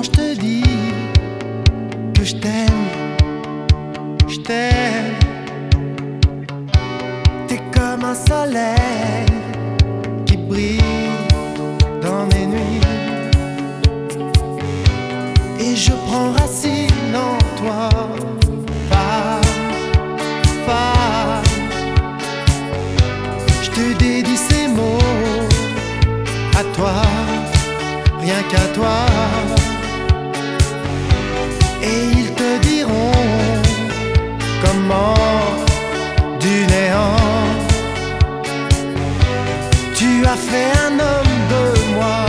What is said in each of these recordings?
je te dis que je t'aime, je t'aime. T'es comme un soleil qui brille dans mes nuits, et je prends racine en toi, femme, femme. Je te dédie ces mots à toi, rien qu'à toi. Et ils te diront comment du néant tu as fait un homme de moi.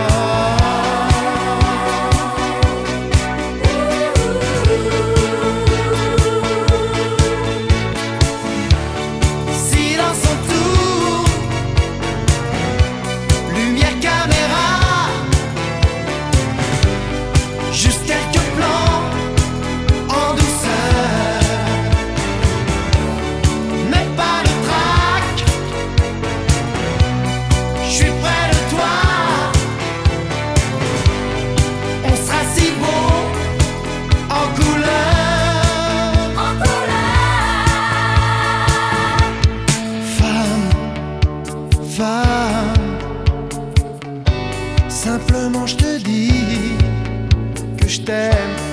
Silence autour, lumière, caméra, juste quelques plans en douceur, mais pas de trac. Je suis près de toi, on sera si beau en couleur, en couleur. Femme, femme, simplement je te dis que je t'aime.